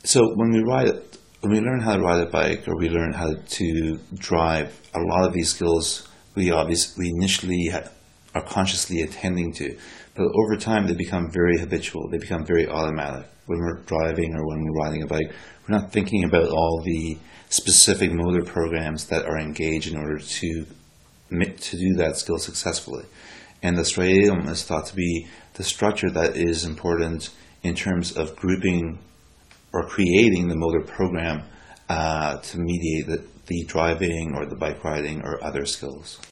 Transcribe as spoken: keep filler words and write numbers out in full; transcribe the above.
So when we ride, when we learn how to ride a bike, or we learn how to drive, a lot of these skills we obviously initially ha- are consciously attending to, but over time they become very habitual. They become very automatic. When we're driving or when we're riding a bike, we're not thinking about all the specific motor programs that are engaged in order to to do that skill successfully. And the striatum is thought to be the structure that is important in terms of grouping or creating the motor program uh, to mediate the, the driving or the bike riding or other skills.